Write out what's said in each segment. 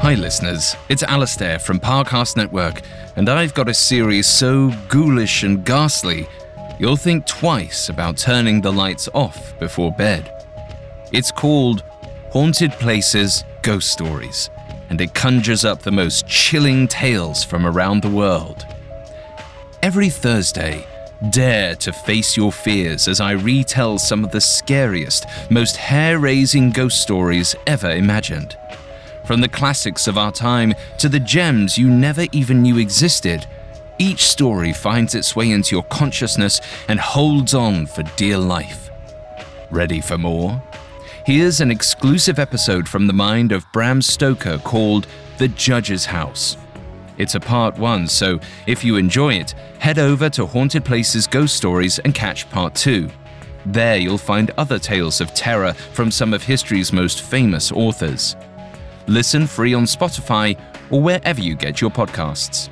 Hi listeners, it's Alistair from Parcast Network, and I've got a series so ghoulish and ghastly, you'll think twice about turning the lights off before bed. It's called Haunted Places Ghost Stories, and it conjures up the most chilling tales from around the world. Every Thursday, dare to face your fears as I retell some of the scariest, most hair-raising ghost stories ever imagined. From the classics of our time to the gems you never even knew existed, each story finds its way into your consciousness and holds on for dear life. Ready for more? Here's an exclusive episode from the mind of Bram Stoker called The Judge's House. It's a part 1, so if you enjoy it, head over to Haunted Places Ghost Stories and catch part 2. There you'll find other tales of terror from some of history's most famous authors. Listen free on Spotify or wherever you get your podcasts.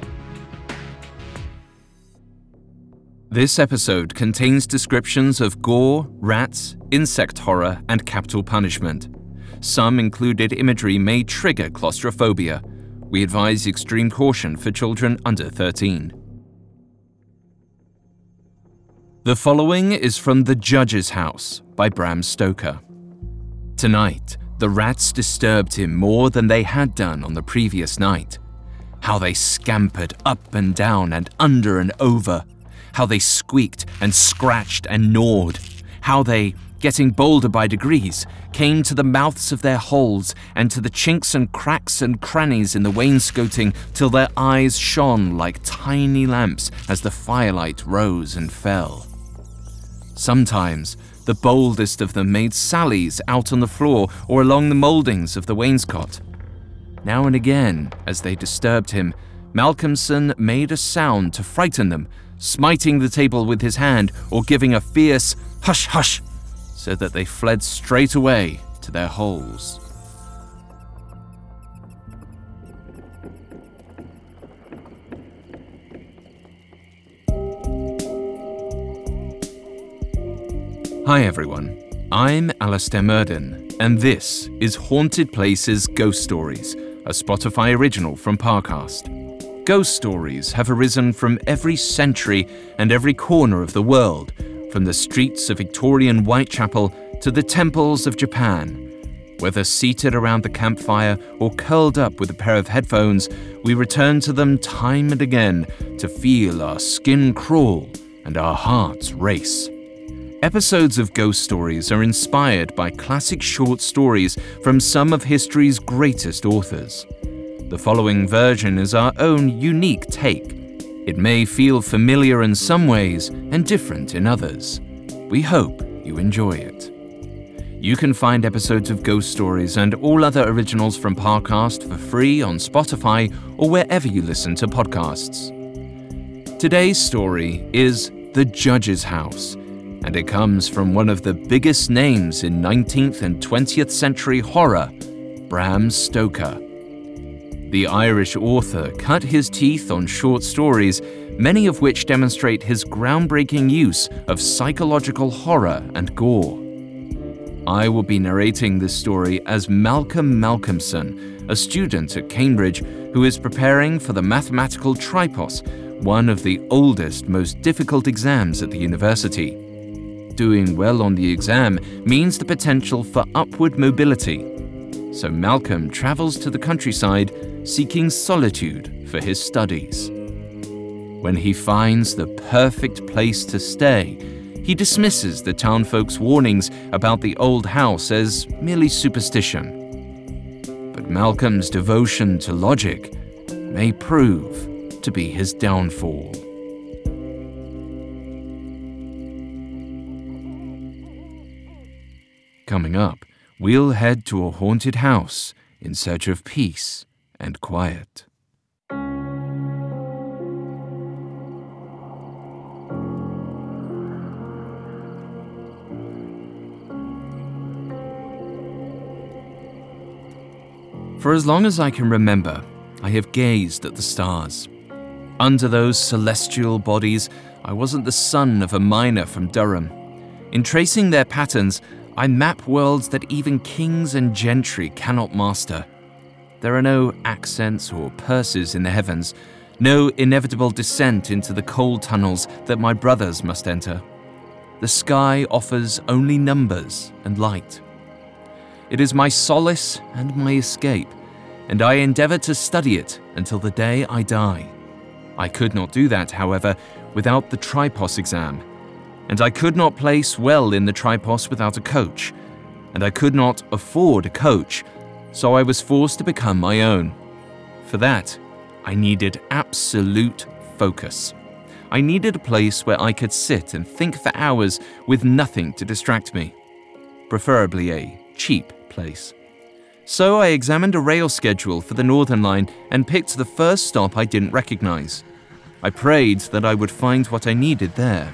This episode contains descriptions of gore, rats, insect horror, and capital punishment. Some included imagery may trigger claustrophobia. We advise extreme caution for children under 13. The following is from The Judge's House by Bram Stoker. Tonight, the rats disturbed him more than they had done on the previous night. How they scampered up and down and under and over. How they squeaked and scratched and gnawed. How they, getting bolder by degrees, came to the mouths of their holes and to the chinks and cracks and crannies in the wainscoting till their eyes shone like tiny lamps as the firelight rose and fell. Sometimes, the boldest of them made sallies out on the floor or along the mouldings of the wainscot. Now and again, as they disturbed him, Malcolmson made a sound to frighten them, smiting the table with his hand or giving a fierce hush hush, so that they fled straight away to their holes. Hi everyone, I'm Alistair Murden, and this is Haunted Places Ghost Stories, a Spotify original from Parcast. Ghost stories have arisen from every century and every corner of the world, from the streets of Victorian Whitechapel to the temples of Japan. Whether seated around the campfire or curled up with a pair of headphones, we return to them time and again to feel our skin crawl and our hearts race. Episodes of Ghost Stories are inspired by classic short stories from some of history's greatest authors. The following version is our own unique take. It may feel familiar in some ways and different in others. We hope you enjoy it. You can find episodes of Ghost Stories and all other originals from Parcast for free on Spotify or wherever you listen to podcasts. Today's story is The Judge's House, and it comes from one of the biggest names in 19th and 20th century horror, Bram Stoker. The Irish author cut his teeth on short stories, many of which demonstrate his groundbreaking use of psychological horror and gore. I will be narrating this story as Malcolm Malcolmson, a student at Cambridge who is preparing for the mathematical tripos, one of the oldest, most difficult exams at the university. Doing well on the exam means the potential for upward mobility. So Malcolm travels to the countryside seeking solitude for his studies. When he finds the perfect place to stay, he dismisses the townfolk's warnings about the old house as merely superstition. But Malcolm's devotion to logic may prove to be his downfall. Coming up, we'll head to a haunted house in search of peace and quiet. For as long as I can remember, I have gazed at the stars. Under those celestial bodies, I wasn't the son of a miner from Durham. In tracing their patterns, I map worlds that even kings and gentry cannot master. There are no accents or purses in the heavens, no inevitable descent into the cold tunnels that my brothers must enter. The sky offers only numbers and light. It is my solace and my escape, and I endeavour to study it until the day I die. I could not do that, however, without the Tripos exam, and I could not place well in the Tripos without a coach, and I could not afford a coach, so I was forced to become my own. For that, I needed absolute focus. I needed a place where I could sit and think for hours with nothing to distract me, preferably a cheap place. So I examined a rail schedule for the Northern Line and picked the first stop I didn't recognize. I prayed that I would find what I needed there.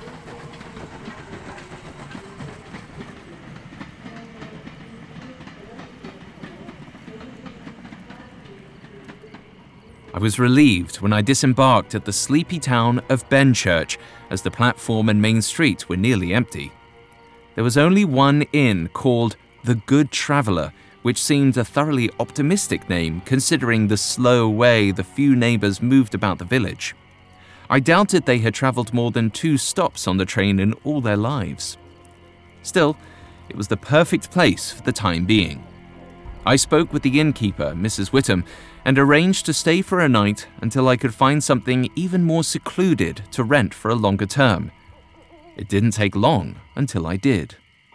I was relieved when I disembarked at the sleepy town of Benchurch, as the platform and main street were nearly empty. There was only one inn called The Good Traveller, which seemed a thoroughly optimistic name considering the slow way the few neighbours moved about the village. I doubted they had travelled more than 2 stops on the train in all their lives. Still, it was the perfect place for the time being. I spoke with the innkeeper, Mrs. Whittam, and arranged to stay for a night until I could find something even more secluded to rent for a longer term. It didn't take long until I did.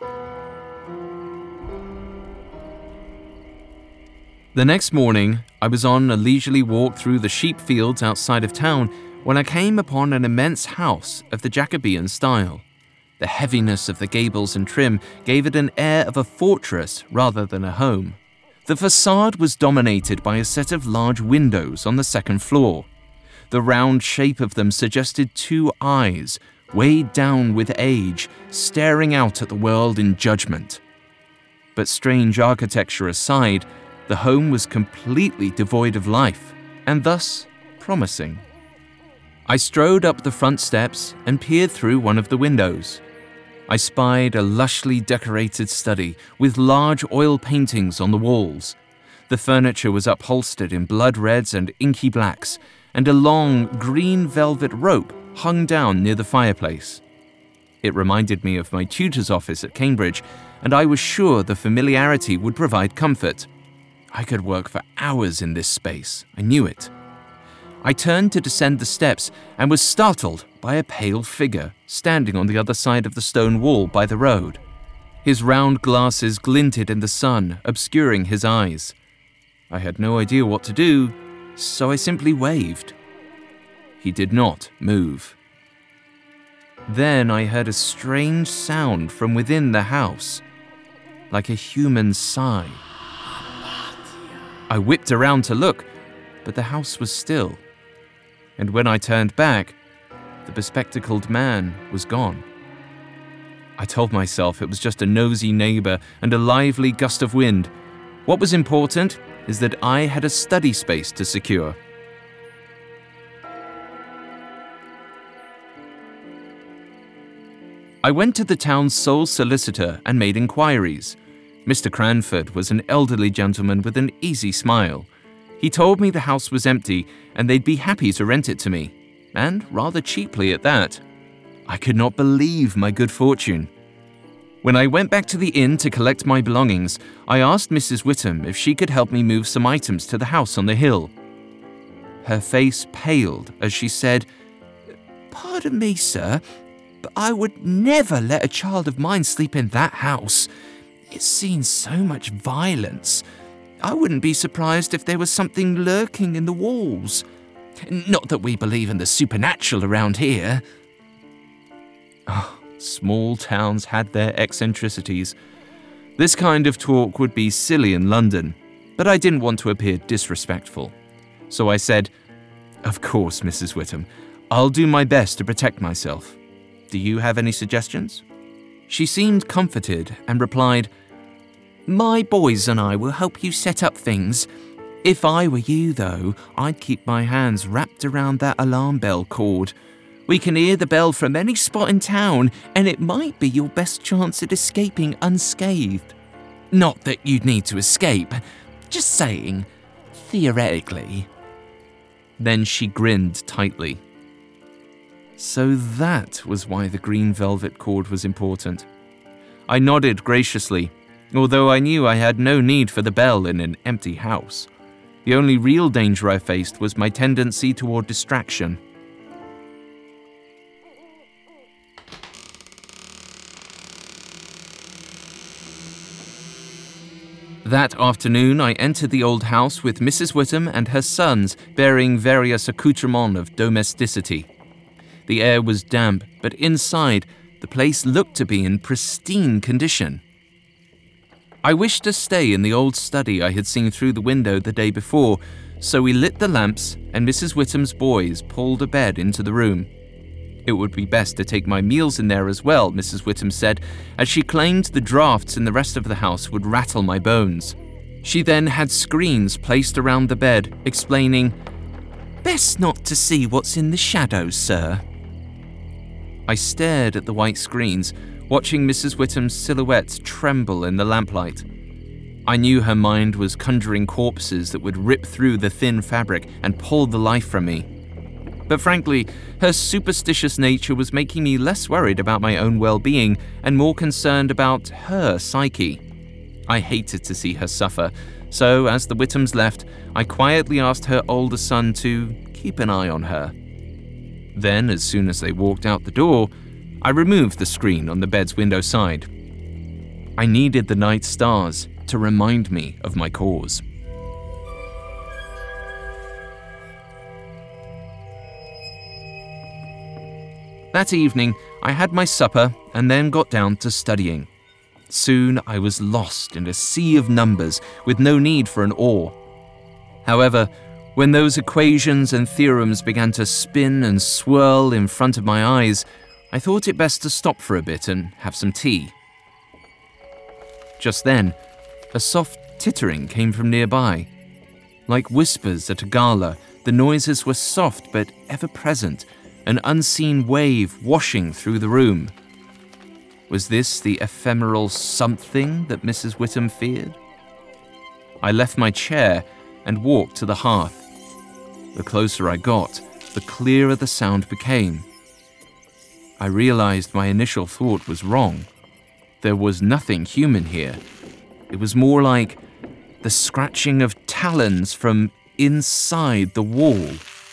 The next morning, I was on a leisurely walk through the sheep fields outside of town when I came upon an immense house of the Jacobean style. The heaviness of the gables and trim gave it an air of a fortress rather than a home. The facade was dominated by a set of large windows on the second floor. The round shape of them suggested 2 eyes, weighed down with age, staring out at the world in judgment. But strange architecture aside, the home was completely devoid of life, and thus promising. I strode up the front steps and peered through one of the windows. I spied a lushly decorated study with large oil paintings on the walls. The furniture was upholstered in blood reds and inky blacks, and a long green velvet rope hung down near the fireplace. It reminded me of my tutor's office at Cambridge, and I was sure the familiarity would provide comfort. I could work for hours in this space, I knew it. I turned to descend the steps and was startled by a pale figure standing on the other side of the stone wall by the road. His round glasses glinted in the sun, obscuring his eyes. I had no idea what to do, so I simply waved. He did not move. Then I heard a strange sound from within the house, like a human sigh. I whipped around to look, but the house was still. And when I turned back, the bespectacled man was gone. I told myself it was just a nosy neighbour and a lively gust of wind. What was important is that I had a study space to secure. I went to the town's sole solicitor and made inquiries. Mr. Cranford was an elderly gentleman with an easy smile. He told me the house was empty and they'd be happy to rent it to me, and rather cheaply at that. I could not believe my good fortune. When I went back to the inn to collect my belongings, I asked Mrs. Whittam if she could help me move some items to the house on the hill. Her face paled as she said, "Pardon me, sir, but I would never let a child of mine sleep in that house. It's seen so much violence. I wouldn't be surprised if there was something lurking in the walls. Not that we believe in the supernatural around here." Oh, small towns had their eccentricities. This kind of talk would be silly in London, but I didn't want to appear disrespectful. So I said, "Of course, Mrs. Whittam, I'll do my best to protect myself. Do you have any suggestions?" She seemed comforted and replied, "My boys and I will help you set up things. If I were you, though, I'd keep my hands wrapped around that alarm bell cord. We can hear the bell from any spot in town, and it might be your best chance at escaping unscathed. Not that you'd need to escape. Just saying. theoretically. Then she grinned tightly. So that was why the green velvet cord was important. I nodded graciously, although I knew I had no need for the bell in an empty house. The only real danger I faced was my tendency toward distraction. That afternoon, I entered the old house with Mrs. Whittam and her sons bearing various accoutrements of domesticity. The air was damp, but inside, the place looked to be in pristine condition. I wished to stay in the old study I had seen through the window the day before, so we lit the lamps and Mrs. Whittam's boys pulled a bed into the room. It would be best to take my meals in there as well, Mrs. Whittam said, as she claimed the drafts in the rest of the house would rattle my bones. She then had screens placed around the bed, explaining, "Best not to see what's in the shadows, sir." I stared at the white screens, watching Mrs. Whittam's silhouette tremble in the lamplight. I knew her mind was conjuring corpses that would rip through the thin fabric and pull the life from me. But frankly, her superstitious nature was making me less worried about my own well-being and more concerned about her psyche. I hated to see her suffer, so as the Whittams left, I quietly asked her older son to keep an eye on her. Then, as soon as they walked out the door, I removed the screen on the bed's window side. I needed the night stars to remind me of my cause. That evening, I had my supper and then got down to studying. Soon I was lost in a sea of numbers with no need for an oar. However, when those equations and theorems began to spin and swirl in front of my eyes, I thought it best to stop for a bit and have some tea. Just then, a soft tittering came from nearby. Like whispers at a gala, the noises were soft but ever-present, an unseen wave washing through the room. Was this the ephemeral something that Mrs. Whittam feared? I left my chair and walked to the hearth. The closer I got, the clearer the sound became. I realized my initial thought was wrong. There was nothing human here. It was more like the scratching of talons from inside the wall.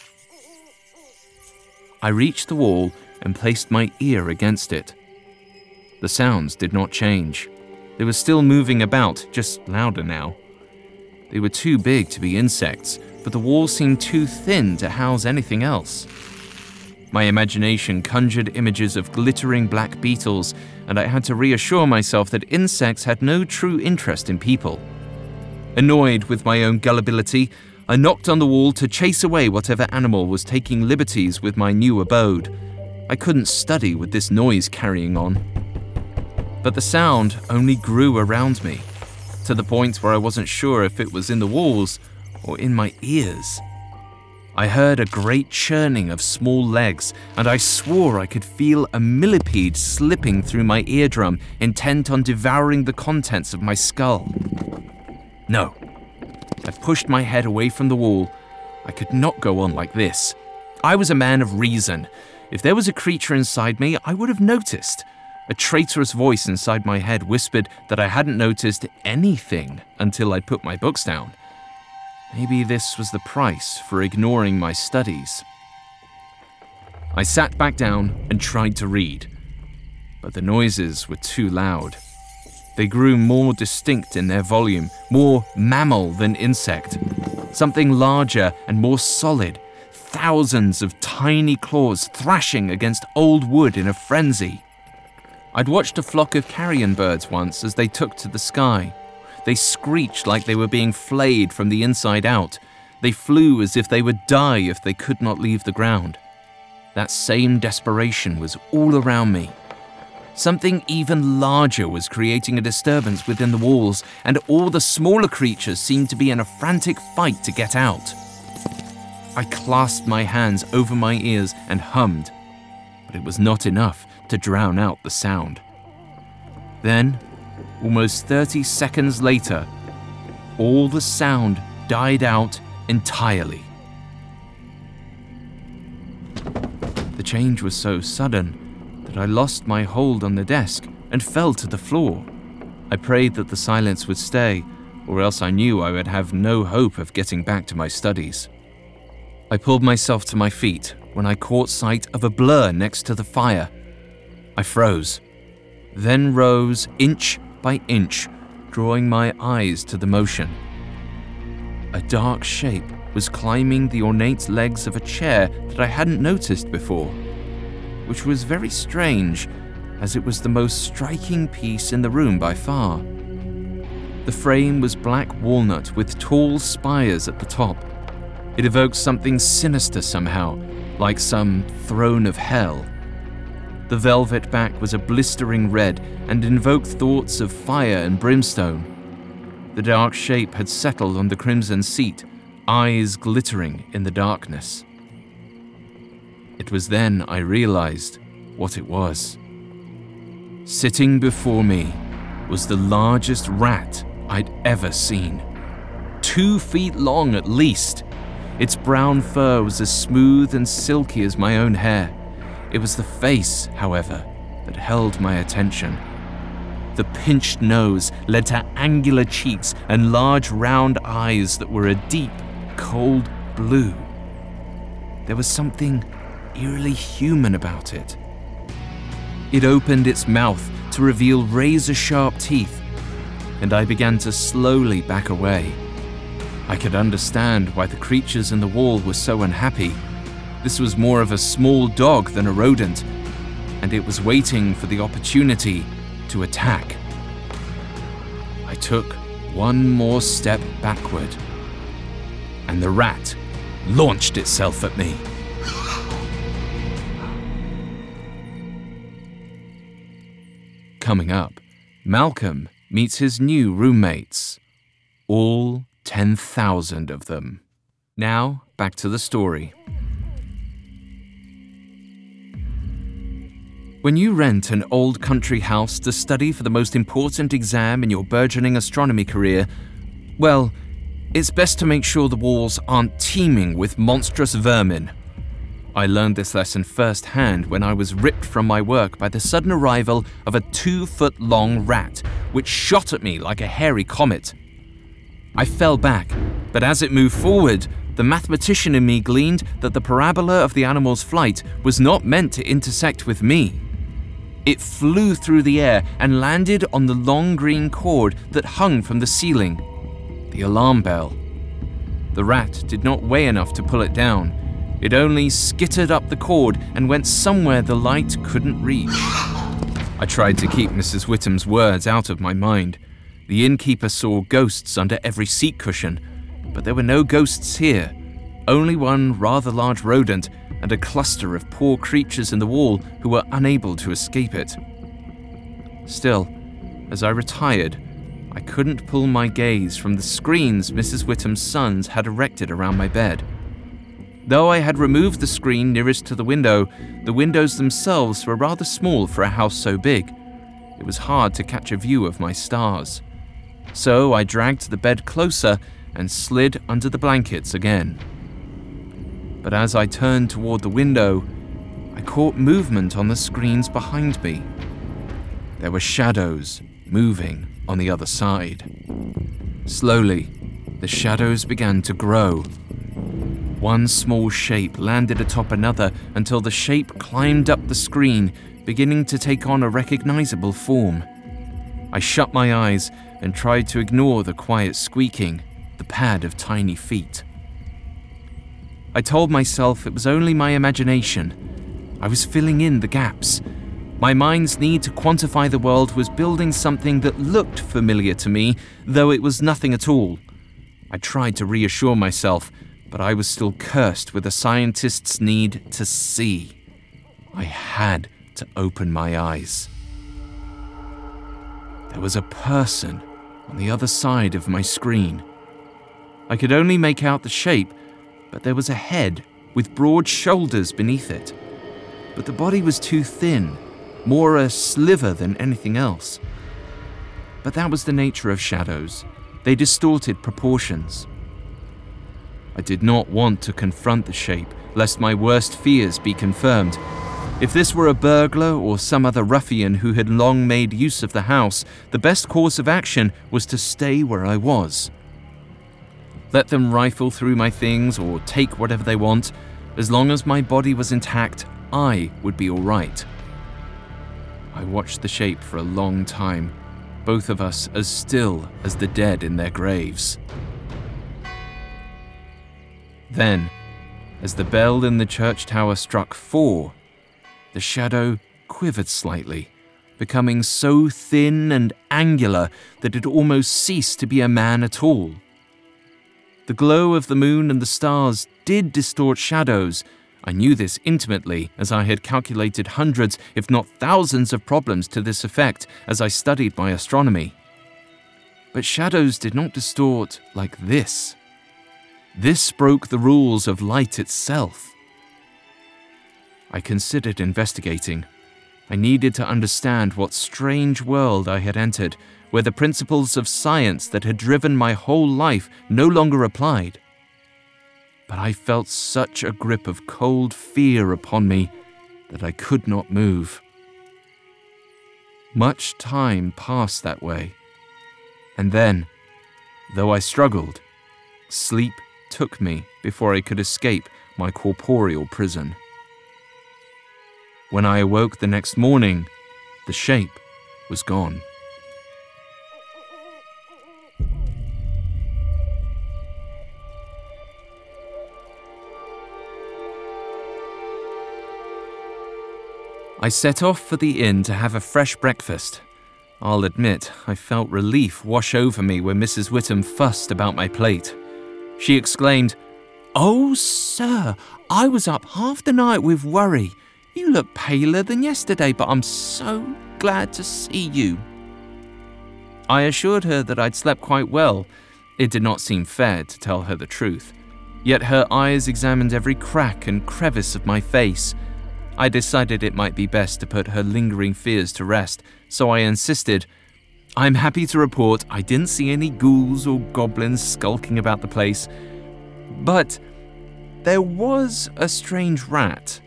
I reached the wall and placed my ear against it. The sounds did not change. They were still moving about, just louder now. They were too big to be insects, but the wall seemed too thin to house anything else. My imagination conjured images of glittering black beetles, and I had to reassure myself that insects had no true interest in people. Annoyed with my own gullibility, I knocked on the wall to chase away whatever animal was taking liberties with my new abode. I couldn't study with this noise carrying on. But the sound only grew around me, to the point where I wasn't sure if it was in the walls or in my ears. I heard a great churning of small legs, and I swore I could feel a millipede slipping through my eardrum, intent on devouring the contents of my skull. No. I pushed my head away from the wall. I could not go on like this. I was a man of reason. If there was a creature inside me, I would have noticed. A traitorous voice inside my head whispered that I hadn't noticed anything until I put my books down. Maybe this was the price for ignoring my studies. I sat back down and tried to read, but the noises were too loud. They grew more distinct in their volume, more mammal than insect. Something larger and more solid, thousands of tiny claws thrashing against old wood in a frenzy. I'd watched a flock of carrion birds once as they took to the sky. They screeched like they were being flayed from the inside out. They flew as if they would die if they could not leave the ground. That same desperation was all around me. Something even larger was creating a disturbance within the walls, and all the smaller creatures seemed to be in a frantic fight to get out. I clasped my hands over my ears and hummed, but it was not enough to drown out the sound. Then, almost 30 seconds later, all the sound died out entirely. The change was so sudden that I lost my hold on the desk and fell to the floor. I prayed that the silence would stay, or else I knew I would have no hope of getting back to my studies. I pulled myself to my feet when I caught sight of a blur next to the fire. I froze, then rose inch by inch, drawing my eyes to the motion. A dark shape was climbing the ornate legs of a chair that I hadn't noticed before, which was very strange, as it was the most striking piece in the room by far. The frame was black walnut with tall spires at the top. It evoked something sinister somehow, like some throne of hell. The velvet back was a blistering red and invoked thoughts of fire and brimstone. The dark shape had settled on the crimson seat, eyes glittering in the darkness. It was then I realized what it was. Sitting before me was the largest rat I'd ever seen. 2 feet long at least. Its brown fur was as smooth and silky as my own hair. It was the face, however, that held my attention. The pinched nose led to angular cheeks and large round eyes that were a deep, cold blue. There was something eerily human about it. It opened its mouth to reveal razor-sharp teeth, and I began to slowly back away. I could understand why the creatures in the wall were so unhappy. This was more of a small dog than a rodent, and it was waiting for the opportunity to attack. I took one more step backward, and the rat launched itself at me. Coming up, Malcolm meets his new roommates. All 10,000 of them. Now, back to the story. When you rent an old country house to study for the most important exam in your burgeoning astronomy career, well, it's best to make sure the walls aren't teeming with monstrous vermin. I learned this lesson firsthand when I was ripped from my work by the sudden arrival of a 2-foot-long rat, which shot at me like a hairy comet. I fell back, but as it moved forward, the mathematician in me gleaned that the parabola of the animal's flight was not meant to intersect with me. It flew through the air and landed on the long green cord that hung from the ceiling, the alarm bell. The rat did not weigh enough to pull it down. It only skittered up the cord and went somewhere the light couldn't reach. I tried to keep Mrs. Whittam's words out of my mind. The innkeeper saw ghosts under every seat cushion, but there were no ghosts here. Only one rather large rodent and a cluster of poor creatures in the wall who were unable to escape it. Still, as I retired, I couldn't pull my gaze from the screens Mrs. Whittam's sons had erected around my bed. Though I had removed the screen nearest to the windows themselves were rather small for a house so big. It was hard to catch a view of my stars. So I dragged the bed closer and slid under the blankets again. But as I turned toward the window, I caught movement on the screens behind me. There were shadows moving on the other side. Slowly, the shadows began to grow. One small shape landed atop another until the shape climbed up the screen, beginning to take on a recognizable form. I shut my eyes and tried to ignore the quiet squeaking, the pad of tiny feet. I told myself it was only my imagination. I was filling in the gaps. My mind's need to quantify the world was building something that looked familiar to me, though it was nothing at all. I tried to reassure myself, but I was still cursed with a scientist's need to see. I had to open my eyes. There was a person on the other side of my screen. I could only make out the shape, but there was a head with broad shoulders beneath it. But the body was too thin, more a sliver than anything else. But that was the nature of shadows. They distorted proportions. I did not want to confront the shape, lest my worst fears be confirmed. If this were a burglar or some other ruffian who had long made use of the house, the best course of action was to stay where I was. Let them rifle through my things or take whatever they want. As long as my body was intact, I would be all right. I watched the shape for a long time, both of us as still as the dead in their graves. Then, as the bell in the church tower struck 4, the shadow quivered slightly, becoming so thin and angular that it almost ceased to be a man at all. The glow of the moon and the stars did distort shadows. I knew this intimately, as I had calculated hundreds, if not thousands, of problems to this effect as I studied my astronomy. But shadows did not distort like this. This broke the rules of light itself. I considered investigating. I needed to understand what strange world I had entered, where the principles of science that had driven my whole life no longer applied. But I felt such a grip of cold fear upon me that I could not move. Much time passed that way, and then, though I struggled, sleep took me before I could escape my corporeal prison. When I awoke the next morning, the shape was gone. I set off for the inn to have a fresh breakfast. I'll admit, I felt relief wash over me when Mrs. Whittam fussed about my plate. She exclaimed, "Oh, sir, I was up half the night with worry. You look paler than yesterday, but I'm so glad to see you." I assured her that I'd slept quite well. It did not seem fair to tell her the truth. Yet her eyes examined every crack and crevice of my face. I decided it might be best to put her lingering fears to rest, so I insisted, "I'm happy to report I didn't see any ghouls or goblins skulking about the place. But there was a strange rat."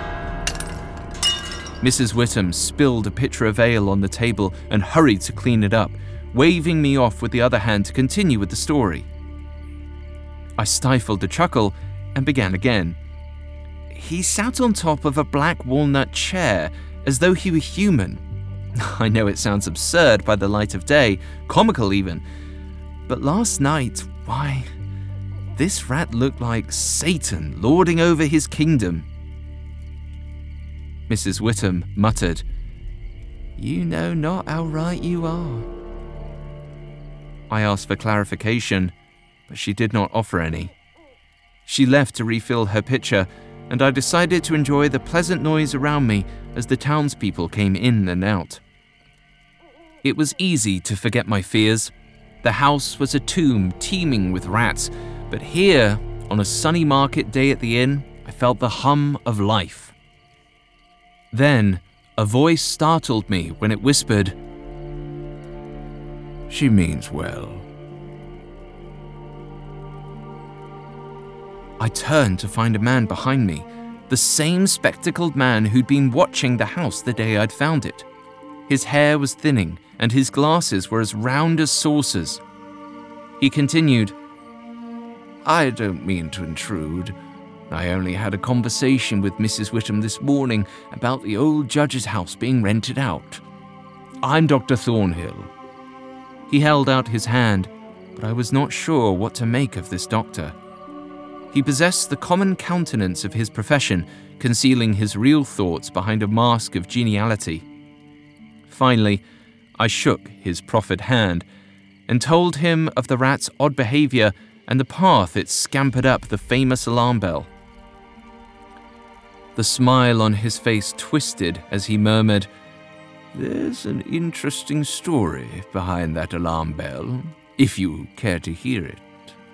Mrs. Whittam spilled a pitcher of ale on the table and hurried to clean it up, waving me off with the other hand to continue with the story. I stifled a chuckle and began again. "He sat on top of a black walnut chair, as though he were human. I know it sounds absurd by the light of day, comical even, but last night, why, this rat looked like Satan lording over his kingdom." Mrs. Whittam muttered, "You know not how right you are." I asked for clarification, but she did not offer any. She left to refill her pitcher, and I decided to enjoy the pleasant noise around me as the townspeople came in and out. It was easy to forget my fears. The house was a tomb teeming with rats, but here, on a sunny market day at the inn, I felt the hum of life. Then, a voice startled me when it whispered, "She means well." I turned to find a man behind me, the same spectacled man who'd been watching the house the day I'd found it. His hair was thinning, and his glasses were as round as saucers. He continued, "I don't mean to intrude. I only had a conversation with Mrs. Whittam this morning about the old judge's house being rented out. I'm Dr. Thornhill." He held out his hand, but I was not sure what to make of this doctor. He possessed the common countenance of his profession, concealing his real thoughts behind a mask of geniality. Finally, I shook his proffered hand and told him of the rat's odd behavior and the path it scampered up the famous alarm bell. The smile on his face twisted as he murmured, "There's an interesting story behind that alarm bell, if you care to hear it."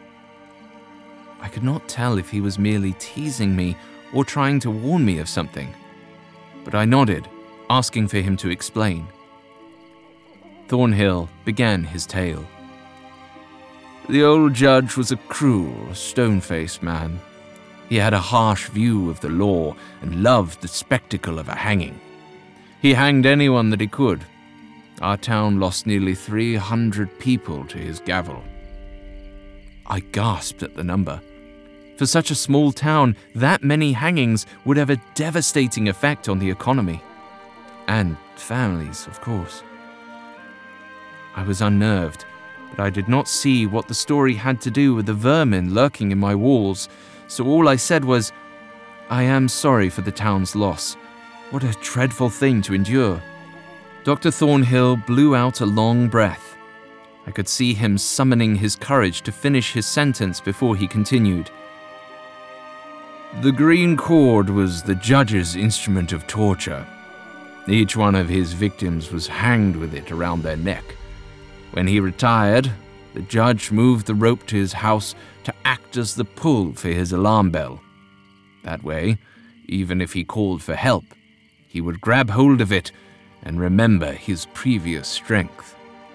I could not tell if he was merely teasing me or trying to warn me of something, but I nodded, asking for him to explain. Thornhill began his tale. The old judge was a cruel, stone-faced man. He had a harsh view of the law and loved the spectacle of a hanging. He hanged anyone that he could. Our town lost nearly 300 people to his gavel. I gasped at the number. For such a small town, that many hangings would have a devastating effect on the economy. And families, of course. I was unnerved, but I did not see what the story had to do with the vermin lurking in my walls, so all I said was, "I am sorry for the town's loss. What a dreadful thing to endure." Dr. Thornhill blew out a long breath. I could see him summoning his courage to finish his sentence before he continued. "The green cord was the judge's instrument of torture. Each one of his victims was hanged with it around their neck. When he retired, the judge moved the rope to his house to act as the pull for his alarm bell. That way, even if he called for help, he would grab hold of it and remember his previous strength."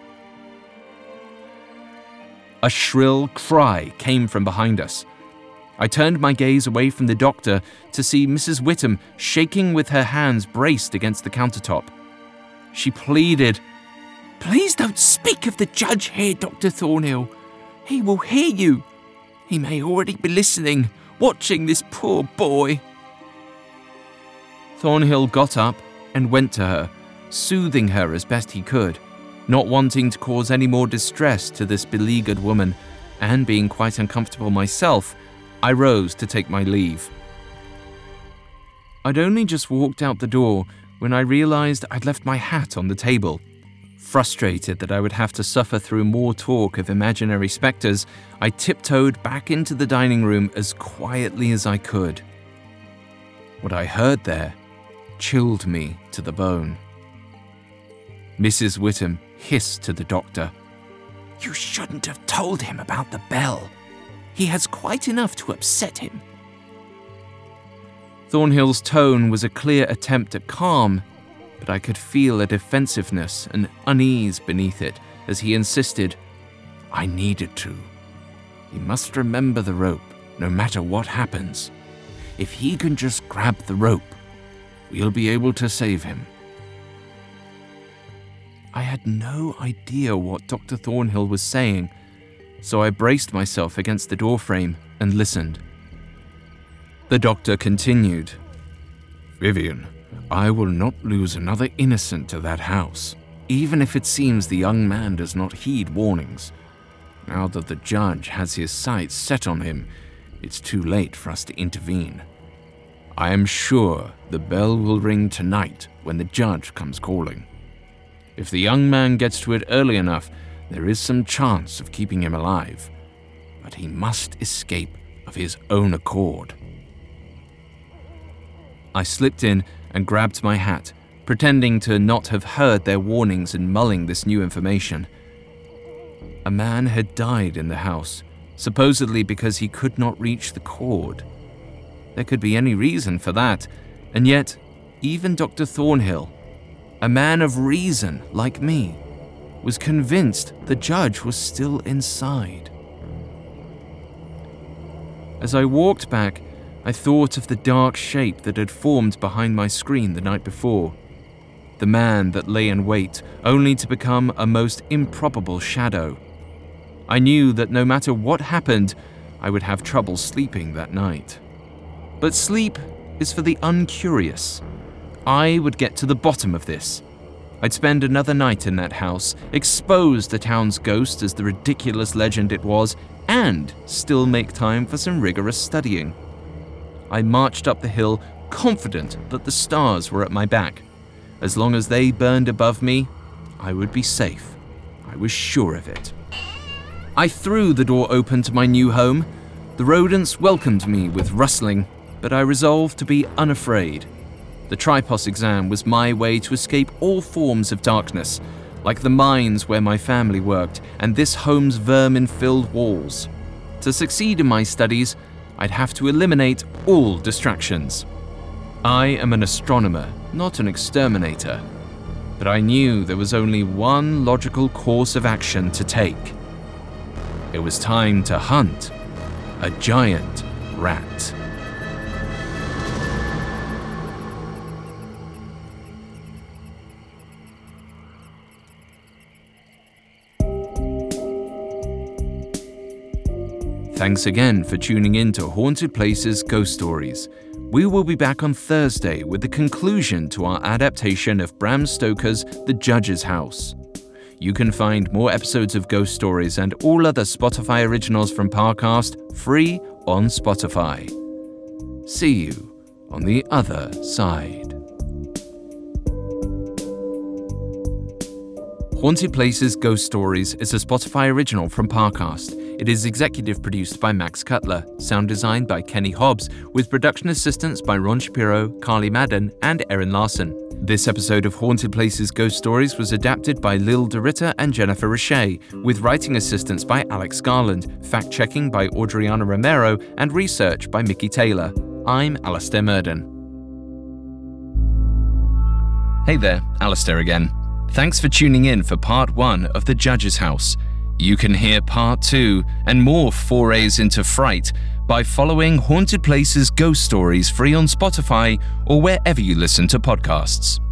A shrill cry came from behind us. I turned my gaze away from the doctor to see Mrs. Whittam shaking with her hands braced against the countertop. She pleaded, "Please don't speak of the judge here, Dr. Thornhill. He will hear you. He may already be listening, watching this poor boy." Thornhill got up and went to her, soothing her as best he could, not wanting to cause any more distress to this beleaguered woman, and being quite uncomfortable myself, I rose to take my leave. I'd only just walked out the door when I realized I'd left my hat on the table. Frustrated that I would have to suffer through more talk of imaginary spectres, I tiptoed back into the dining room as quietly as I could. What I heard there chilled me to the bone. Mrs. Whittam hissed to the doctor, "You shouldn't have told him about the bell. He has quite enough to upset him." Thornhill's tone was a clear attempt at calm, but I could feel a defensiveness and unease beneath it as he insisted, "I needed to. He must remember the rope, no matter what happens. If he can just grab the rope, we'll be able to save him." I had no idea what Dr. Thornhill was saying, so I braced myself against the doorframe and listened. The doctor continued, "Vivian, I will not lose another innocent to that house, even if it seems the young man does not heed warnings. Now that the judge has his sights set on him, it's too late for us to intervene. I am sure the bell will ring tonight when the judge comes calling. If the young man gets to it early enough, there is some chance of keeping him alive, but he must escape of his own accord." I slipped in and grabbed my hat, pretending to not have heard their warnings and mulling this new information. A man had died in the house, supposedly because he could not reach the cord. There could be any reason for that, and yet, even Dr. Thornhill, a man of reason like me, was convinced the judge was still inside. As I walked back, I thought of the dark shape that had formed behind my screen the night before. The man that lay in wait, only to become a most improbable shadow. I knew that no matter what happened, I would have trouble sleeping that night. But sleep is for the uncurious. I would get to the bottom of this. I'd spend another night in that house, expose the town's ghost as the ridiculous legend it was, and still make time for some rigorous studying. I marched up the hill, confident that the stars were at my back. As long as they burned above me, I would be safe. I was sure of it. I threw the door open to my new home. The rodents welcomed me with rustling, but I resolved to be unafraid. The Tripos exam was my way to escape all forms of darkness, like the mines where my family worked and this home's vermin-filled walls. To succeed in my studies, I'd have to eliminate all distractions. I am an astronomer, not an exterminator, but I knew there was only one logical course of action to take. it was time to hunt a giant rat. Thanks again for tuning in to Haunted Places Ghost Stories. We will be back on Thursday with the conclusion to our adaptation of Bram Stoker's The Judge's House. You can find more episodes of Ghost Stories and all other Spotify originals from Parcast free on Spotify. See you on the other side. Haunted Places Ghost Stories is a Spotify original from Parcast. It is executive produced by Max Cutler, sound designed by Kenny Hobbs, with production assistance by Ron Shapiro, Carly Madden, and Erin Larson. This episode of Haunted Places Ghost Stories was adapted by Lil DeRitter and Jennifer Richey, with writing assistance by Alex Garland, fact-checking by Audriana Romero, and research by Mickey Taylor. I'm Alastair Murden. Hey there, Alastair again. Thanks for tuning in for part 1 of The Judge's House. You can hear part 2 and more forays into fright by following Haunted Places Ghost Stories free on Spotify or wherever you listen to podcasts.